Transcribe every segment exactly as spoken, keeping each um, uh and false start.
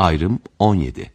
Ayrım on yedi.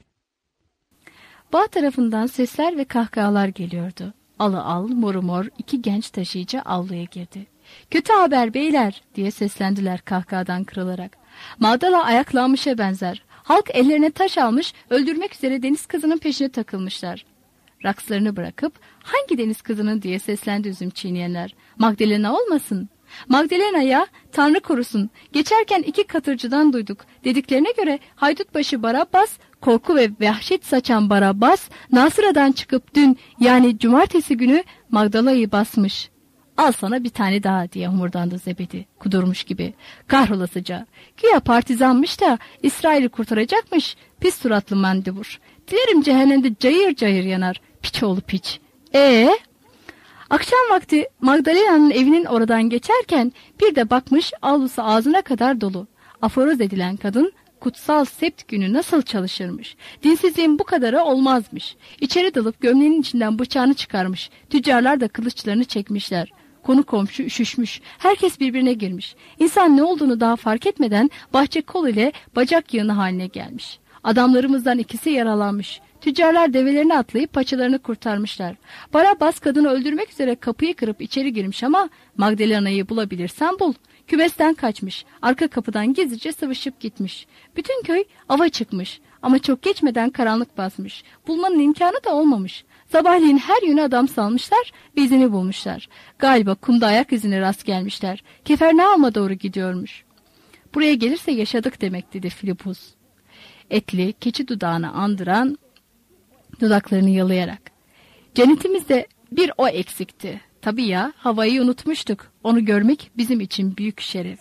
Bağ tarafından sesler ve kahkahalar geliyordu. Alı al, moru mor iki genç taşıyıcı avluya girdi. "Kötü haber beyler!" diye seslendiler kahkahadan kırılarak. "Magdala ayaklanmışa benzer. Halk ellerine taş almış, öldürmek üzere deniz kızının peşine takılmışlar." Rakslarını bırakıp "Hangi deniz kızının?" diye seslendi üzüm çiğneyenler. "Magdalena olmasın?" "Magdalena'ya Tanrı korusun. Geçerken iki katırcıdan duyduk. Dediklerine göre haydutbaşı Barabbas, korku ve vahşet saçan Barabbas, Nasıra'dan çıkıp dün yani cumartesi günü Magdala'yı basmış." "Al sana bir tane daha," diye homurdandı Zebedi, kudurmuş gibi. "Kahrolasıca. Güya partizanmış da İsrail'i kurtaracakmış. Pis suratlı mendebur. Dilerim cehennemde cayır cayır yanar. Piç oğlu piç. Ee? Akşam vakti Magdalena'nın evinin oradan geçerken bir de bakmış avlusu ağzına kadar dolu. Aforoz edilen kadın kutsal sept günü nasıl çalışırmış. Dinsizliğin bu kadarı olmazmış. İçeri dalıp gömleğinin içinden bıçağını çıkarmış. Tüccarlar da kılıçlarını çekmişler. Konu komşu üşüşmüş. Herkes birbirine girmiş. İnsan ne olduğunu daha fark etmeden bahçe kol ile bacak yığını haline gelmiş. Adamlarımızdan ikisi yaralanmış. Tüccarlar develerini atlayıp paçalarını kurtarmışlar. Barabbas kadını öldürmek üzere kapıyı kırıp içeri girmiş ama Magdalena'yı bulabilirsen bul. Kümesten kaçmış. Arka kapıdan gizlice sıvışıp gitmiş. Bütün köy ava çıkmış. Ama çok geçmeden karanlık basmış. Bulmanın imkanı da olmamış. Sabahleyin her yöne adam salmışlar ve izini bulmuşlar. Galiba kumda ayak izine rast gelmişler. Kefernaum'a doğru gidiyormuş. "Buraya gelirse yaşadık demek," dedi Filipus. Etli, keçi dudağını andıran dudaklarını yalayarak. "Cennetimizde bir o eksikti. Tabii ya, havayı unutmuştuk. Onu görmek bizim için büyük şeref."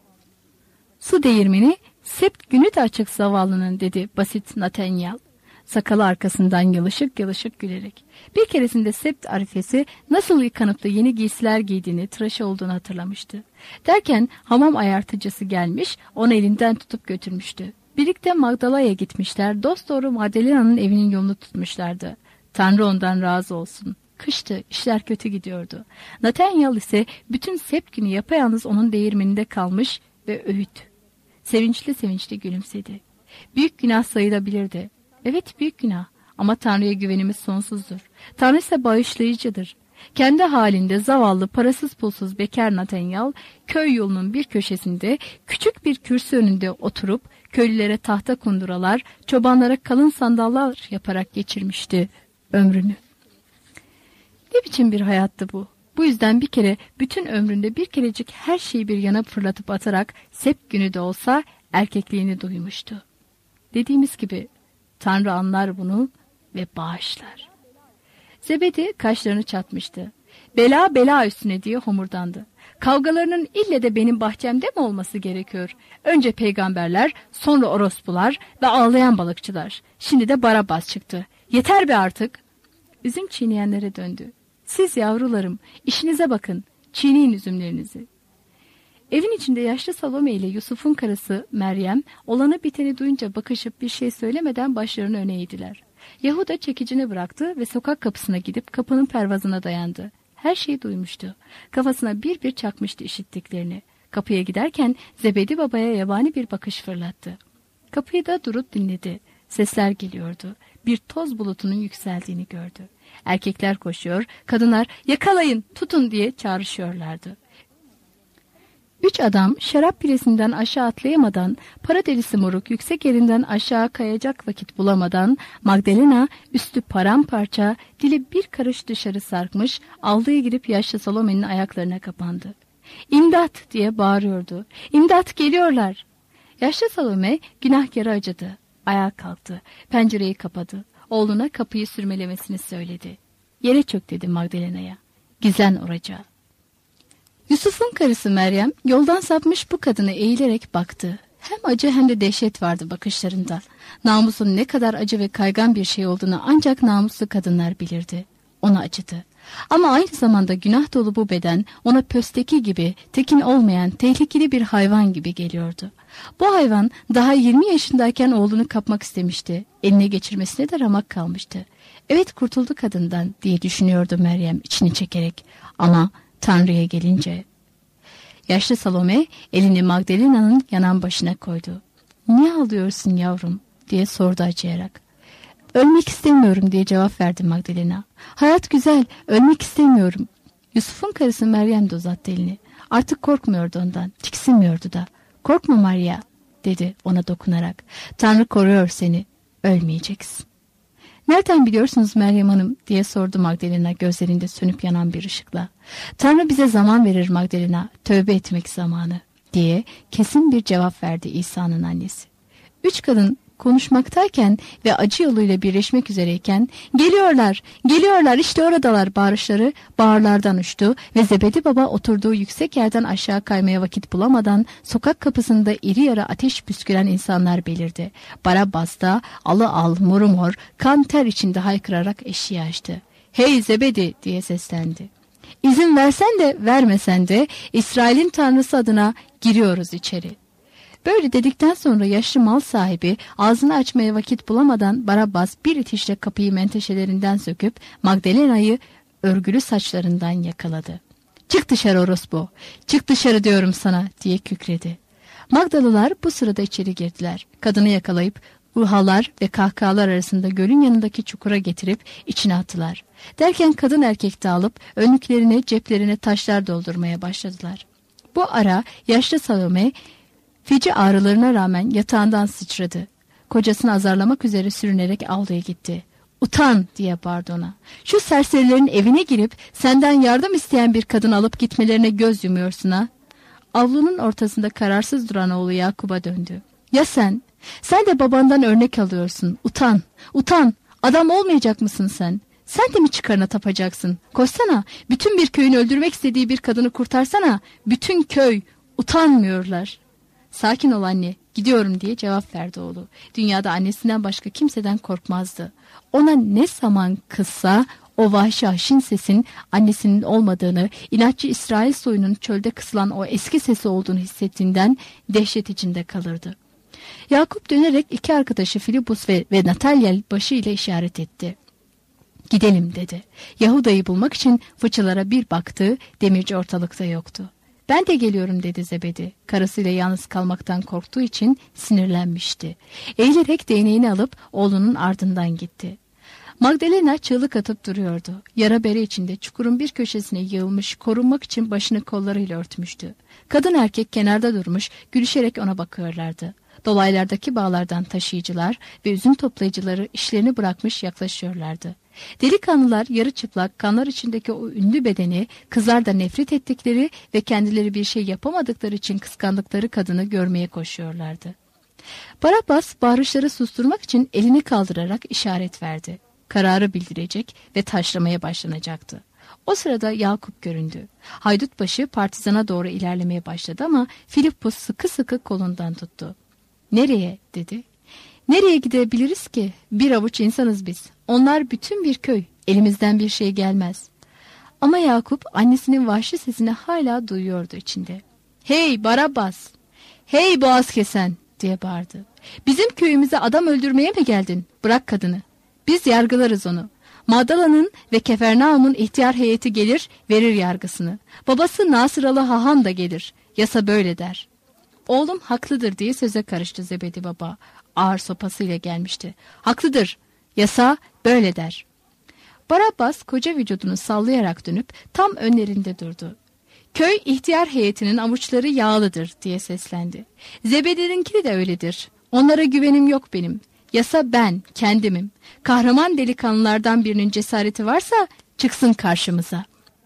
"Su değirmeni sept günü de açık zavallının," dedi basit Nathaniel. Sakalı arkasından yalışık yalışık gülerek. Bir keresinde sept arifesi nasıl yıkanıp da yeni giysiler giydiğini, tıraşı olduğunu hatırlamıştı. Derken hamam ayartıcısı gelmiş, onu elinden tutup götürmüştü. Birlikte Magdala'ya gitmişler, dosdoğru Magdalena'nın evinin yolunu tutmuşlardı. Tanrı ondan razı olsun. Kıştı, işler kötü gidiyordu. Nathaniel ise bütün sept günü yapayalnız onun değirmeninde kalmış ve öğüt. Sevinçli sevinçli gülümsedi. Büyük günah sayılabilirdi. Evet, büyük günah, ama Tanrı'ya güvenimiz sonsuzdur. Tanrı ise bağışlayıcıdır. Kendi halinde zavallı, parasız pulsuz bekar Nathaniel, köy yolunun bir köşesinde küçük bir kürsü önünde oturup köylülere tahta kunduralar, çobanlara kalın sandallar yaparak geçirmişti ömrünü. Ne biçim bir hayattı bu? Bu yüzden bir kere bütün ömründe bir kerecik her şeyi bir yana fırlatıp atarak sept günü de olsa erkekliğini duymuştu. Dediğimiz gibi Tanrı anlar bunu ve bağışlar. Zebedi kaşlarını çatmıştı. "Bela bela üstüne," diye homurdandı. "Kavgalarının ille de benim bahçemde mi olması gerekiyor? Önce peygamberler, sonra orospular ve ağlayan balıkçılar. Şimdi de Barabbas çıktı. Yeter be artık." Üzüm çiğneyenlere döndü. "Siz yavrularım, işinize bakın. Çiğneyin üzümlerinizi." Evin içinde yaşlı Salome ile Yusuf'un karısı Meryem olanı biteni duyunca bakışıp bir şey söylemeden başlarını öne eğdiler. Yahuda çekicini bıraktı ve sokak kapısına gidip kapının pervazına dayandı. Her şeyi duymuştu. Kafasına bir bir çakmıştı işittiklerini. Kapıya giderken Zebedi babaya yabani bir bakış fırlattı. Kapıyı da durup dinledi. Sesler geliyordu. Bir toz bulutunun yükseldiğini gördü. Erkekler koşuyor, kadınlar "Yakalayın, tutun," diye çağrışıyorlardı. Üç adam şarap piresinden aşağı atlayamadan, para delisi moruk yüksek yerinden aşağı kayacak vakit bulamadan, Magdalena üstü paramparça, dili bir karış dışarı sarkmış, avluya girip yaşlı Salome'nin ayaklarına kapandı. "İmdat!" diye bağırıyordu. "İmdat, geliyorlar!" Yaşlı Salome günahkara acıdı. Ayağa kalktı, pencereyi kapadı. Oğluna kapıyı sürmelemesini söyledi. "Yere çök," dedi Magdalena'ya. "Gizlen oraca." Yusuf'un karısı Meryem yoldan sapmış bu kadına eğilerek baktı. Hem acı hem de dehşet vardı bakışlarında. Namusun ne kadar acı ve kaygan bir şey olduğunu ancak namuslu kadınlar bilirdi. Ona acıdı. Ama aynı zamanda günah dolu bu beden ona pösteki gibi, tekin olmayan, tehlikeli bir hayvan gibi geliyordu. Bu hayvan daha yirmi yaşındayken oğlunu kapmak istemişti. Eline geçirmesine de ramak kalmıştı. Evet, kurtuldu kadından diye düşünüyordu Meryem içini çekerek. Ama Tanrı'ya gelince... Yaşlı Salome elini Magdalena'nın yanan başına koydu. "Niye ağlıyorsun yavrum?" diye sordu acıyarak. Ölmek istemiyorum diye cevap verdi Magdalena. Hayat güzel, ölmek istemiyorum. Yusuf'un karısı Meryem de uzattı elini. Artık korkmuyordu ondan, tiksinmiyordu da. Korkma Maria dedi ona dokunarak. Tanrı koruyor seni, ölmeyeceksin. Nereden biliyorsunuz Meryem Hanım diye sordu Magdalena gözlerinde sönüp yanan bir ışıkla. Tanrı bize zaman verir Magdalena, tövbe etmek zamanı diye kesin bir cevap verdi İsa'nın annesi. Üç kadın konuşmaktayken ve acı yoluyla birleşmek üzereyken geliyorlar, geliyorlar işte oradalar bağırışları bağırlardan uçtu ve Zebedi Baba oturduğu yüksek yerden aşağı kaymaya vakit bulamadan sokak kapısında iri yarı ateş püsküren insanlar belirdi. Barabbas da alı al moru mor kan ter içinde haykırarak eşiği açtı. Hey Zebedi diye seslendi. İzin versen de vermesen de İsrail'in Tanrısı adına giriyoruz içeri. Böyle dedikten sonra yaşlı mal sahibi ağzını açmaya vakit bulamadan Barabbas bir itişle kapıyı menteşelerinden söküp Magdalena'yı örgülü saçlarından yakaladı. Çık dışarı orospu, çık dışarı diyorum sana diye kükredi. Magdalılar bu sırada içeri girdiler. Kadını yakalayıp uhalar ve kahkahalar arasında gölün yanındaki çukura getirip içine attılar. Derken kadın erkek dağılıp önlüklerine ceplerine taşlar doldurmaya başladılar. Bu ara yaşlı Salome feci ağrılarına rağmen yatağından sıçradı. Kocasını azarlamak üzere sürünerek avluya gitti. Utan diye bağırdı ona. Şu serserilerin evine girip senden yardım isteyen bir kadın alıp gitmelerine göz yumuyorsun ha. Avlunun ortasında kararsız duran oğlu Yakup'a döndü. Ya sen? Sen de babandan örnek alıyorsun. Utan, utan. Adam olmayacak mısın sen? Sen de mi çıkarına tapacaksın? Koşsana. Bütün bir köyün öldürmek istediği bir kadını kurtarsana. Bütün köy. Utanmıyorlar. Sakin ol anne, gidiyorum diye cevap verdi oğlu. Dünyada annesinden başka kimseden korkmazdı. Ona ne zaman kızsa o vahşi haşin sesin annesinin olmadığını, inatçı İsrail soyunun çölde kısılan o eski sesi olduğunu hissettiğinden dehşet içinde kalırdı. Yakup dönerek iki arkadaşı Filipus ve, ve Nathanael başıyla işaret etti. Gidelim dedi. Yahuda'yı bulmak için fıçılara bir baktı, demirci ortalıkta yoktu. Ben de geliyorum dedi Zebedi. Karısıyla yalnız kalmaktan korktuğu için sinirlenmişti. Eğilerek değneğini alıp oğlunun ardından gitti. Magdalena çığlık atıp duruyordu. Yara bere içinde çukurun bir köşesine yığılmış, korunmak için başını kollarıyla örtmüştü. Kadın erkek kenarda durmuş, gülüşerek ona bakıyorlardı. Dolaylardaki bağlardan taşıyıcılar ve üzüm toplayıcıları işlerini bırakmış yaklaşıyorlardı. Delikanlılar yarı çıplak kanlar içindeki o ünlü bedeni, kızlar da nefret ettikleri ve kendileri bir şey yapamadıkları için kıskandıkları kadını görmeye koşuyorlardı. Barabbas bağırışları susturmak için elini kaldırarak işaret verdi. Kararı bildirecek ve taşlamaya başlanacaktı. O sırada Yakup göründü. Haydutbaşı partizana doğru ilerlemeye başladı ama Filipus sıkı sıkı kolundan tuttu. "Nereye?" dedi. "Nereye gidebiliriz ki? Bir avuç insanız biz. Onlar bütün bir köy. Elimizden bir şey gelmez." Ama Yakup annesinin vahşi sesini hala duyuyordu içinde. "Hey Barabbas! Hey boğaz kesen!" diye bağırdı. "Bizim köyümüze adam öldürmeye mi geldin? Bırak kadını. Biz yargılarız onu. Magdala'nın ve Kefernaum'un ihtiyar heyeti gelir, verir yargısını. Babası Nasıralı Hahan da gelir. Yasa böyle der." "Oğlum haklıdır" diye söze karıştı Zebedi Baba. Ağır sopasıyla gelmişti. "Haklıdır. Yasa böyle der." Barabbas koca vücudunu sallayarak dönüp tam önlerinde durdu. "Köy ihtiyar heyetinin avuçları yağlıdır" diye seslendi. "Zebedi'ninki de öyledir. Onlara güvenim yok benim. Yasa ben, kendimim. Kahraman delikanlılardan birinin cesareti varsa çıksın karşımıza."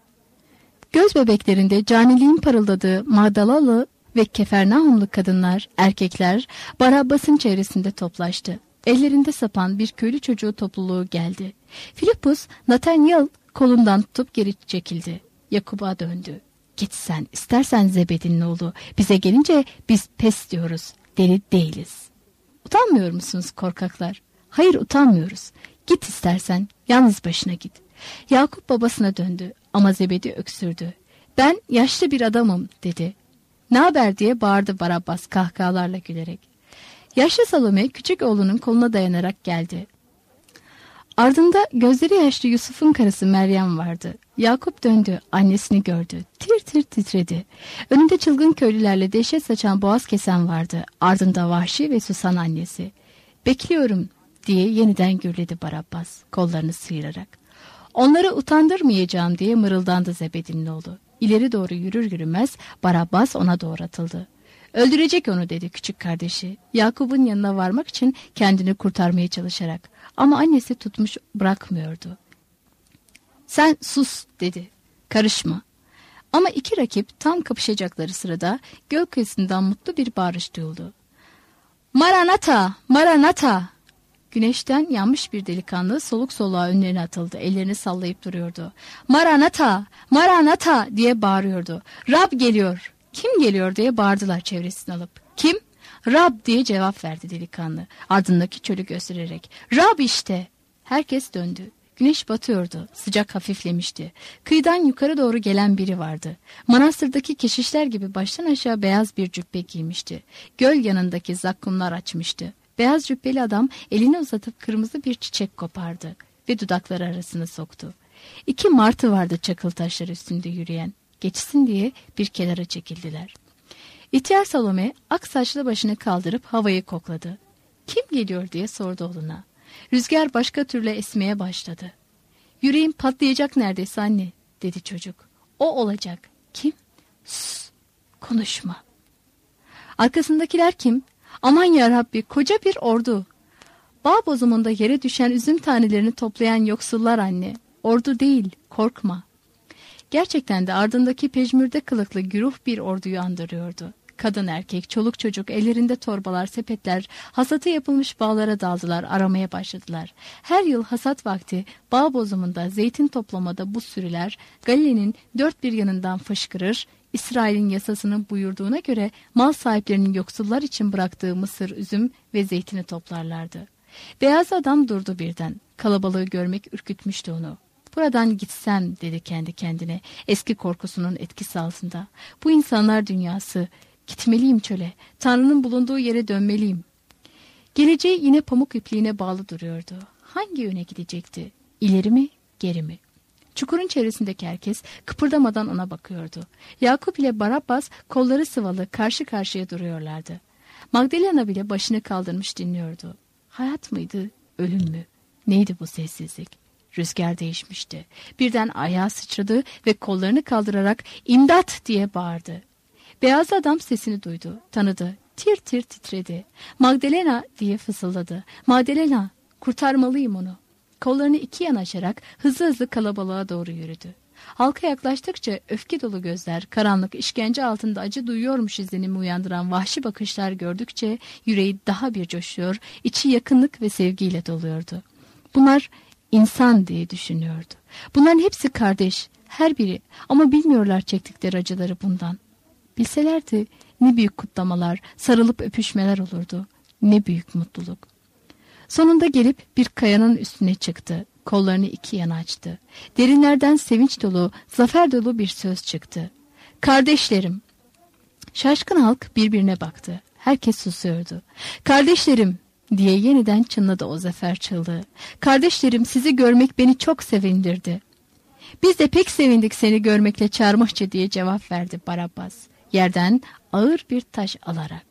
Göz bebeklerinde caniliğin parıldadığı Magdalalı ve Kefernaumlu kadınlar, erkekler Barabbas'ın çevresinde toplaştı. Ellerinde sapan bir köylü çocuğu topluluğu geldi. Filipus, Nathanael kolundan tutup geri çekildi. Yakup'a döndü. "Git sen, istersen Zebedi'nin oğlu. Bize gelince biz pes diyoruz, deli değiliz." "Utanmıyor musunuz korkaklar?" "Hayır, utanmıyoruz. Git istersen, yalnız başına git." Yakup babasına döndü ama Zebedi öksürdü. "Ben yaşlı bir adamım" dedi. "Ne haber?" diye bağırdı Barabbas kahkahalarla gülerek. Yaşlı Salome küçük oğlunun koluna dayanarak geldi. Ardında gözleri yaşlı Yusuf'un karısı Meryem vardı. Yakup döndü, annesini gördü. Tir tir titredi. Önünde çılgın köylülerle dehşet saçan boğaz kesen vardı. Ardında vahşi ve susan annesi. Bekliyorum diye yeniden gürledi Barabbas kollarını sıyırarak. Onları utandırmayacağım diye mırıldandı Zebedi'nin oğlu. İleri doğru yürür yürümez Barabbas ona doğru atıldı. Öldürecek onu dedi küçük kardeşi. Yakup'un yanına varmak için kendini kurtarmaya çalışarak. Ama annesi tutmuş bırakmıyordu. Sen sus dedi. Karışma. Ama iki rakip tam kapışacakları sırada göl kıyısından mutlu bir bağırış duyuldu. Maranata! Maranata! Güneşten yanmış bir delikanlı soluk soluğa önlerine atıldı. Ellerini sallayıp duruyordu. Maranata! Maranata! diye bağırıyordu. Rab geliyor! Kim geliyor diye bağırdılar çevresini alıp. Kim? Rab diye cevap verdi delikanlı. Ardındaki çölü göstererek. Rab işte! Herkes döndü. Güneş batıyordu. Sıcak hafiflemişti. Kıyıdan yukarı doğru gelen biri vardı. Manastırdaki keşişler gibi baştan aşağı beyaz bir cübbe giymişti. Göl yanındaki zakkumlar açmıştı. Beyaz cübbeli adam elini uzatıp kırmızı bir çiçek kopardı ve dudakları arasına soktu. İki martı vardı çakıl taşlar üstünde yürüyen. Geçsin diye bir kenara çekildiler. İhtiyar Salome ak saçlı başını kaldırıp havayı kokladı. Kim geliyor diye sordu oğluna. Rüzgar başka türlü esmeye başladı. Yüreğim patlayacak neredeyse anne dedi çocuk. O olacak. Kim? Sus, konuşma. Arkasındakiler kim? Aman yarabbi koca bir ordu. Bağ bozumunda yere düşen üzüm tanelerini toplayan yoksullar anne. Ordu değil, korkma. Gerçekten de ardındaki pejmürde kılıklı güruh bir orduyu andırıyordu. Kadın erkek, çoluk çocuk ellerinde torbalar, sepetler, hasatı yapılmış bağlara daldılar, aramaya başladılar. Her yıl hasat vakti bağ bozumunda, zeytin toplamada bu sürüler Galile'nin dört bir yanından fışkırır, İsrail'in yasasının buyurduğuna göre mal sahiplerinin yoksullar için bıraktığı mısır, üzüm ve zeytini toplarlardı. Beyaz adam durdu birden. Kalabalığı görmek ürkütmüştü onu. Buradan gitsem dedi kendi kendine eski korkusunun etkisi altında. Bu insanlar dünyası. Gitmeliyim çöle. Tanrı'nın bulunduğu yere dönmeliyim. Geleceği yine pamuk ipliğine bağlı duruyordu. Hangi yöne gidecekti? İleri mi, geri mi? Çukurun çevresindeki herkes kıpırdamadan ona bakıyordu. Yakup ile Barabbas kolları sıvalı karşı karşıya duruyorlardı. Magdalena bile başını kaldırmış dinliyordu. Hayat mıydı, ölüm mü? Neydi bu sessizlik? Rüzgar değişmişti. Birden ayağa sıçradı ve kollarını kaldırarak imdat diye bağırdı. Beyaz adam sesini duydu, tanıdı. Tir tir titredi. Magdalena diye fısıldadı. Magdalena, kurtarmalıyım onu. Kollarını iki yana açarak hızlı hızlı kalabalığa doğru yürüdü. Halka yaklaştıkça öfke dolu gözler, karanlık işkence altında acı duyuyormuş izlenimi uyandıran vahşi bakışlar gördükçe yüreği daha bir coşuyor, içi yakınlık ve sevgiyle doluyordu. Bunlar insan diye düşünüyordu. Bunların hepsi kardeş, her biri ama bilmiyorlar çektikleri acıları bundan. Bilselerdi ne büyük kutlamalar, sarılıp öpüşmeler olurdu, ne büyük mutluluk. Sonunda gelip bir kayanın üstüne çıktı. Kollarını iki yana açtı. Derinlerden sevinç dolu, zafer dolu bir söz çıktı. Kardeşlerim. Şaşkın halk birbirine baktı. Herkes susuyordu. Kardeşlerim diye yeniden çınladı o zafer çığlığı. Kardeşlerim, sizi görmek beni çok sevindirdi. Biz de pek sevindik seni görmekle çarmıhçı diye cevap verdi Barabbas. Yerden ağır bir taş alarak.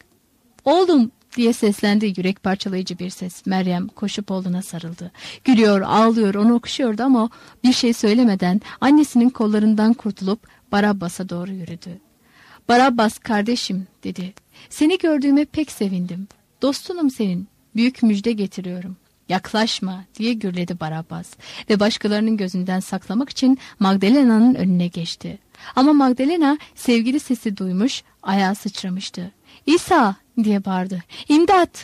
Oğlum diye seslendi yürek parçalayıcı bir ses. Meryem koşup oğluna sarıldı. Gülüyor, ağlıyor, onu okşuyordu ama bir şey söylemeden annesinin kollarından kurtulup Barabbas'a doğru yürüdü. Barabbas kardeşim dedi. Seni gördüğüme pek sevindim. Dostunum senin. Büyük müjde getiriyorum. Yaklaşma diye gürledi Barabbas ve başkalarının gözünden saklamak için Magdalena'nın önüne geçti. Ama Magdalena sevgili sesi duymuş, ayağa sıçramıştı. İsa diye bağırdı. İmdat!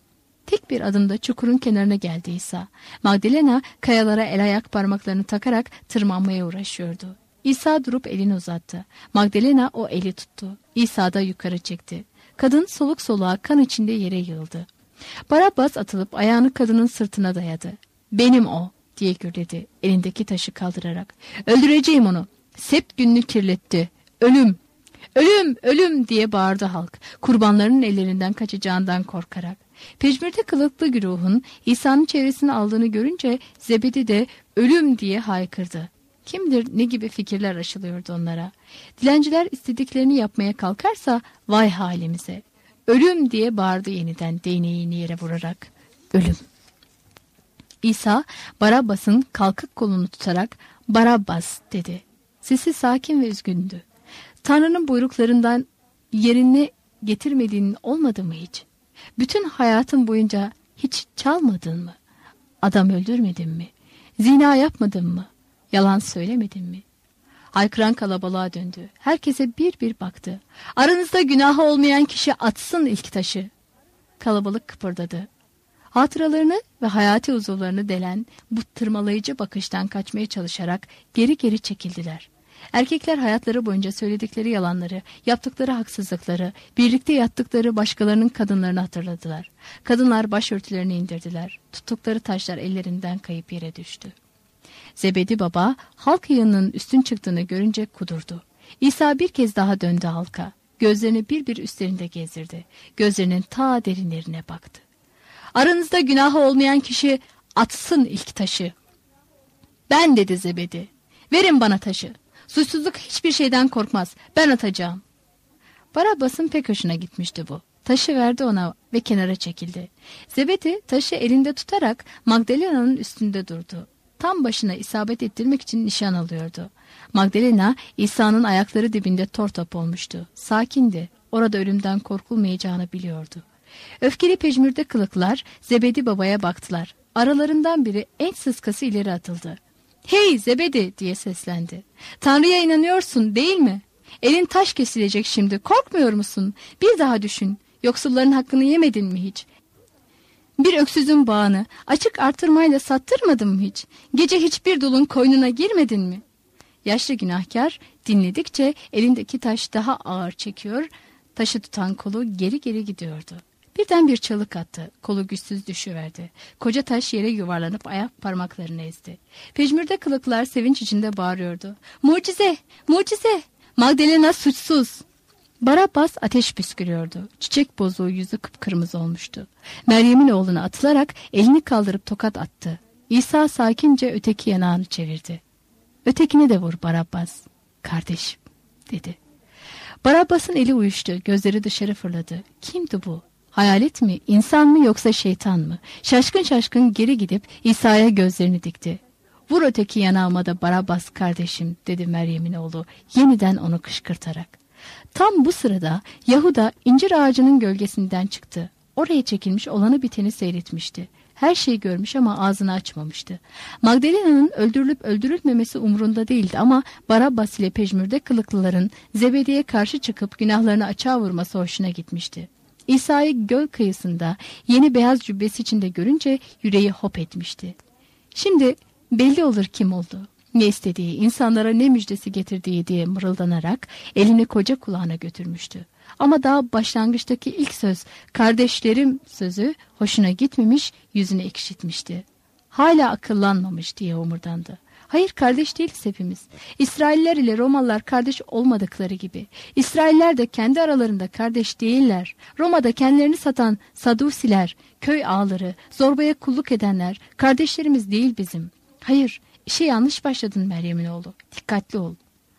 Tek bir adımda çukurun kenarına geldi İsa. Magdalena kayalara el ayak parmaklarını takarak tırmanmaya uğraşıyordu. İsa durup elini uzattı. Magdalena o eli tuttu. İsa da yukarı çekti. Kadın soluk soluğa kan içinde yere yığıldı. Barabbas atılıp ayağını kadının sırtına dayadı. Benim o diye gürledi elindeki taşı kaldırarak. Öldüreceğim onu. Sept gününü kirletti. Ölüm! Ölüm! Ölüm! diye bağırdı halk. Kurbanlarının ellerinden kaçacağından korkarak. Pejmürde kılıklı güruhun İsa'nın çevresini aldığını görünce Zebedi de ölüm diye haykırdı. Kimdir ne gibi fikirler aşılıyordu onlara. Dilenciler istediklerini yapmaya kalkarsa vay halimize. Ölüm diye bağırdı yeniden değneğini yere vurarak. ölüm. İsa Barabbas'ın kalkık kolunu tutarak Barabbas dedi. Sesi sakin ve üzgündü. Tanrı'nın buyruklarından yerine getirmediğin olmadı mı hiç? Bütün hayatın boyunca hiç çalmadın mı? Adam öldürmedin mi? Zina yapmadın mı? Yalan söylemedin mi? Haykıran kalabalığa döndü. Herkese bir bir baktı. Aranızda günahı olmayan kişi atsın ilk taşı. Kalabalık kıpırdadı. Hatıralarını ve hayati uzuvlarını delen bu tırmalayıcı bakıştan kaçmaya çalışarak geri geri çekildiler. Erkekler hayatları boyunca söyledikleri yalanları, yaptıkları haksızlıkları, birlikte yattıkları başkalarının kadınlarını hatırladılar. Kadınlar başörtülerini indirdiler. Tuttukları taşlar ellerinden kayıp yere düştü. Zebedi baba halk yığınının üstün çıktığını görünce kudurdu. İsa bir kez daha döndü halka. Gözlerini bir bir üstlerinde gezdirdi. Gözlerinin ta derinlerine baktı. Aranızda günahı olmayan kişi atsın ilk taşı. Ben dedi Zebedi. Verin bana taşı. Suçsuzluk hiçbir şeyden korkmaz. Ben atacağım. Barabbas'ın pek hoşuna gitmişti bu. Taşı verdi ona ve kenara çekildi. Zebedi taşı elinde tutarak Magdalena'nın üstünde durdu. Tam başına isabet ettirmek için nişan alıyordu. Magdalena İsa'nın ayakları dibinde tortop olmuştu. Sakindi. Orada ölümden korkulmayacağını biliyordu. Öfkeli pejmürde kılıklar Zebedi babaya baktılar. Aralarından biri en sıskası ileri atıldı. Hey Zebedi diye seslendi. Tanrı'ya inanıyorsun değil mi? Elin taş kesilecek şimdi. Korkmuyor musun? Bir daha düşün. Yoksulların hakkını yemedin mi hiç? Bir öksüzün bağını açık artırmayla sattırmadın mı hiç? Gece hiçbir dulun koynuna girmedin mi? Yaşlı günahkar dinledikçe elindeki taş daha ağır çekiyor, taşı tutan kolu geri geri gidiyordu. Birden bir çalık attı, kolu güçsüz düşüverdi. Koca taş yere yuvarlanıp ayak parmaklarını ezdi. Pejmürde kılıklar sevinç içinde bağırıyordu. Mucize, mucize, Magdalena suçsuz. Barabbas ateş püskürüyordu. Çiçek bozuğu yüzü kıpkırmızı olmuştu. Meryem'in oğluna atılarak elini kaldırıp tokat attı. İsa sakince öteki yanağını çevirdi. Ötekini de vur Barabbas, kardeşim dedi. Barabbas'ın eli uyuştu, gözleri dışarı fırladı. Kimdi bu? Hayalet mi, insan mı yoksa şeytan mı? Şaşkın şaşkın geri gidip İsa'ya gözlerini dikti. Vur öteki yanağıma da Barabbas kardeşim dedi Meryem'in oğlu yeniden onu kışkırtarak. Tam bu sırada Yahuda incir ağacının gölgesinden çıktı. Oraya çekilmiş olanı biteni seyretmişti. Her şeyi görmüş ama ağzını açmamıştı. Magdalena'nın öldürülüp öldürülmemesi umrunda değildi ama Barabbas ile pejmürde kılıklıların Zebedi'ye karşı çıkıp günahlarını açığa vurması hoşuna gitmişti. İsa'yı göl kıyısında yeni beyaz cübbesi içinde görünce yüreği hop etmişti. Şimdi belli olur kim oldu, ne istediği, insanlara ne müjdesi getirdiği diye mırıldanarak elini koca kulağına götürmüştü. Ama daha başlangıçtaki ilk söz, kardeşlerim sözü hoşuna gitmemiş, yüzünü ekşitmişti. Hala akıllanmamış diye homurdandı. Hayır, kardeş değiliz hepimiz. İsrailler ile Romalılar kardeş olmadıkları gibi. İsrailler de kendi aralarında kardeş değiller. Roma'da kendilerini satan Sadusiler, köy ağaları, zorbaya kulluk edenler kardeşlerimiz değil bizim. Hayır, işe yanlış başladın Meryem'in oğlu. Dikkatli ol.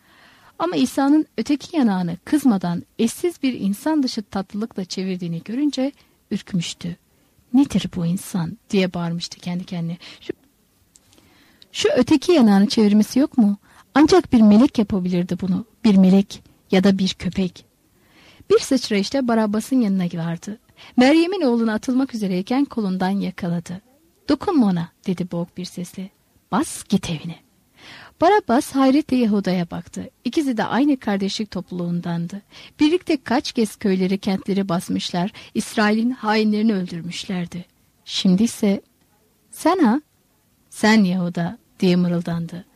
Ama İsa'nın öteki yanağını kızmadan eşsiz bir insan dışı tatlılıkla çevirdiğini görünce ürkmüştü. Nedir bu insan diye bağırmıştı kendi kendine. Şu, şu öteki yanağını çevirmesi yok mu? Ancak bir melek yapabilirdi bunu. Bir melek ya da bir köpek. Bir sıçrayışta Barabbas'ın yanına vardı. Meryem'in oğluna atılmak üzereyken kolundan yakaladı. Dokunma ona dedi boğuk bir sesle. Bas git evine. Barabbas hayretle Yahuda'ya baktı. İkisi de aynı kardeşlik topluluğundandı. Birlikte kaç kez köyleri kentleri basmışlar, İsrail'in hainlerini öldürmüşlerdi. Şimdi ise sen ha? Sen Yahuda diye mırıldandı.